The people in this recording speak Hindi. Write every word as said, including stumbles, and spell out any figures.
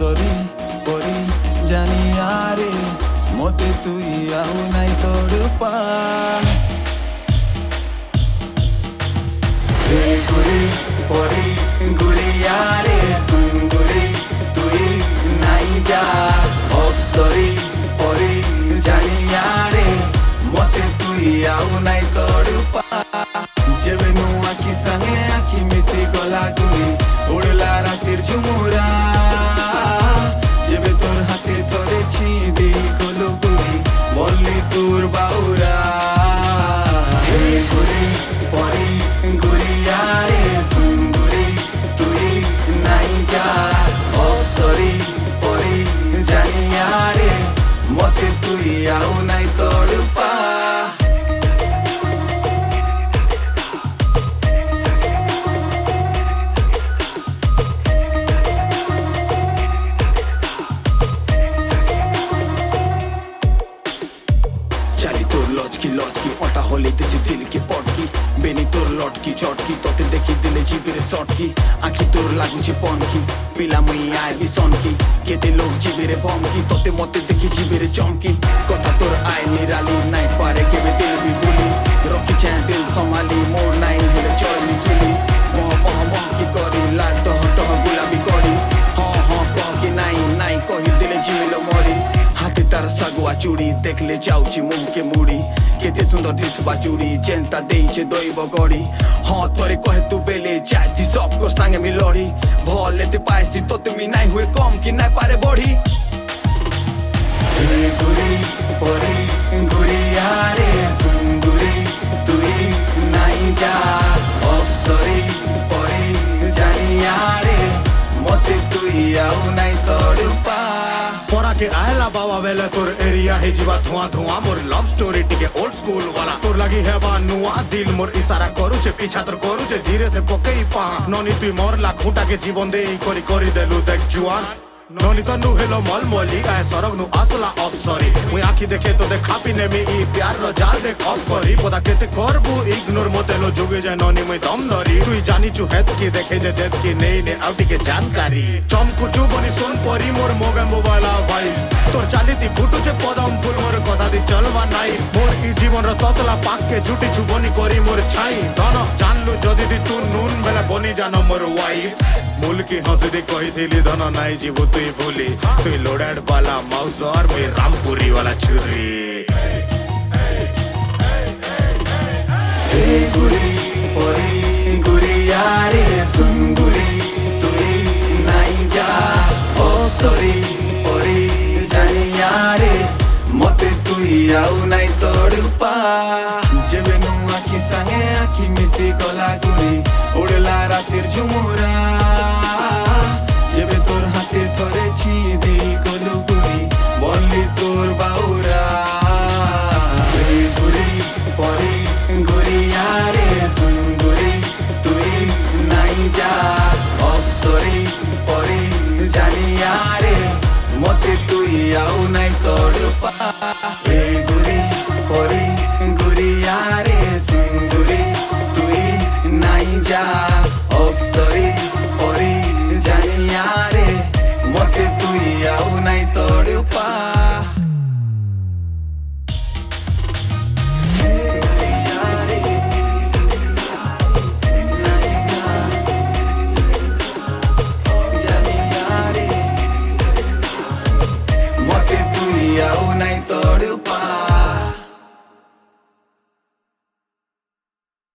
অপসরি পরি জানিয়া রে মতে তুই আউ নাই তোর পা রে গুরি পরি গুরিয়া রে সুন্দরী তুই নাই যা অপসরি পরি জানিয়া রে মতে তুই আউ নাই তোর পা যেবে নু আখি সাঙ্গে আখি মিশি গলা গুরি উড়লা রাতের ঝুমুরা যেবে তোর হাতে ধরেছি দেই গলো গুরি বললি তোর বাউরা হে গুরি পরি গুরিয়া রে সুন্দরী তুই নাই যা অপসরি পরি জানিয়া রে মতে তুই আউ নাই তোর পা चाली तोर लचकी लचकी अटा होले देसी दिल के पटकी बेनी तोर लटकी चटकी तोते देखी दिले जीबेरे सटकी आखी तोर लागुची पनकी पिला मुई आए भी सनकी केते लोग जीबेरे बमकी तोते मते देखी जीबेरे चमकी कथा तोर आए निराली नाई पारे केबे दिल भी भूली रखी चाहे दिल संभाली मोर नाई हेले चलनी सुली मह मह मह की करी लाल टह टह गुलाबी करी हाँ हाँ कह की नाई नाई कही दिले जीलो मरी हाथे तार सगुआ चूड़ी देखले जाऊची मुह के मुड़ी केते सुंदर दिसबा चूड़ी जेंता देइचे दैव गड़ी हाँ तोरे कहे तू बेले जाती सब को संगे मी लड़ी भले ते पाइसी तो तुमी नाई हुए कम कि नाई पारे बढ़ी गुरी परी गुरिया रे सुंदरी तुई नाई जा अप्सरी परी जानिया रे मते तुई आउ नाई तोर पा परा के आयला बाबा बेले तोर एरिया हे जीवा धुआं धुआं मोर लव स्टोरी टिके ओल्ड स्कूल वाला तोर लगी है बा नुआ दिल मोर इशारा करू छे पीछा तोर करू छे धीरे से पकेई पा ननी तुई मोर ला खूंटा के जीवन दे करी करी देलु देख जुआन ननी तो नु हेलो मल मली आए सरग नु असला अप्सरी मुई आखी देखे तो देख खापी ने मी ई प्यार रो जाल दे कब करी पता केते करबू इग्नोर मते लो जुगे जाय ननी मुई दम धरी तुई जानी छु हेत की देखे जे जेत की नेई ने आउटी के जानकारी चमकुचु बनी सोन परी मोर मोगे मोबाइला वाइब्स तोर चालीती फुटु छे पदम फूल मोर कथा दी चलवा नाई मोर ई जीवन रो ततला पाक के जुटी छु बनी करी मोर छाई धन जानलु जदी दी तू नून बेला बनी जानो मोर वाइफ मूल की हंसी दी कही थीली धन नाई जीवो तुई भूली तुई लोडेड वाला माउस और मैं रामपुरी वाला छुरी हे गुरी परी गुरिया रे सुंदरी तुई नाई जा अप्सरी परी जानिया रे मते तुई आउ नाई तोर पा जेबे नु आखी संगे आखी मिसी गला गुरी उड़ला रातेर झुमुरा जेबे तोर हाथे धरेছি দেই গলো গুরি বললি তোর বাউরা রে গুরি পরি গুরিয়া রে সুন্দরী তুই নাই যা অপসরি পরি জানিয়া রে মতে তুই আউ নাই তোর পা রে গুরি পরি গুরিয়া রে সুন্দরী তুই নাই যা অপসরি